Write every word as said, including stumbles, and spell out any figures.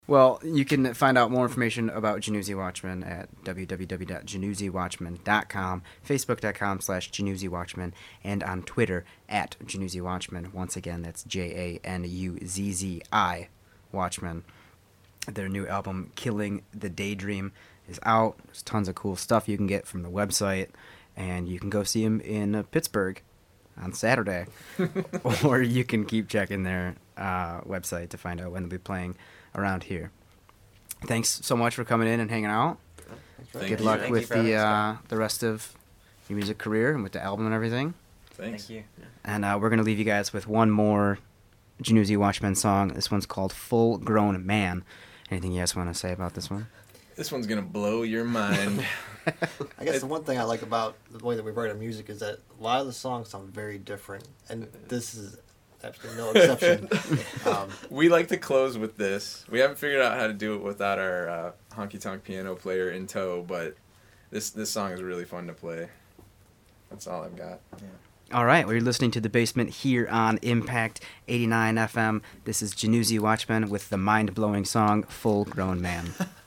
Well, you can find out more information about Januzzi Watchmen at w w w dot januzzi watchmen dot com, facebook dot com slash januzzi watchmen, and on Twitter at Januzzi Watchmen. Once again, that's J A N U Z Z I Watchmen. Their new album, Killing the Daydream, is out. There's tons of cool stuff you can get from the website, and you can go see them in uh, Pittsburgh on Saturday. Or you can keep checking their uh, website to find out when they'll be playing around here. Thanks so much for coming in and hanging out. Thank Good you. luck Thank with you the uh, the rest of your music career and with the album and everything. Thanks. Thank you. And uh, we're going to leave you guys with one more Januzzi Watchmen song. This one's called Full Grown Man. Anything you guys want to say about this one? This one's going to blow your mind. I guess the one thing I like about the way that we write our music is that a lot of the songs sound very different, and this is absolutely no exception. um, We like to close with this. We haven't figured out how to do it without our uh, honky-tonk piano player in tow, but this this song is really fun to play. That's all I've got. Yeah. All right, well, you're listening to The Basement here on Impact eighty-nine F M. This is Januzzi Watchmen with the mind-blowing song Full Grown Man.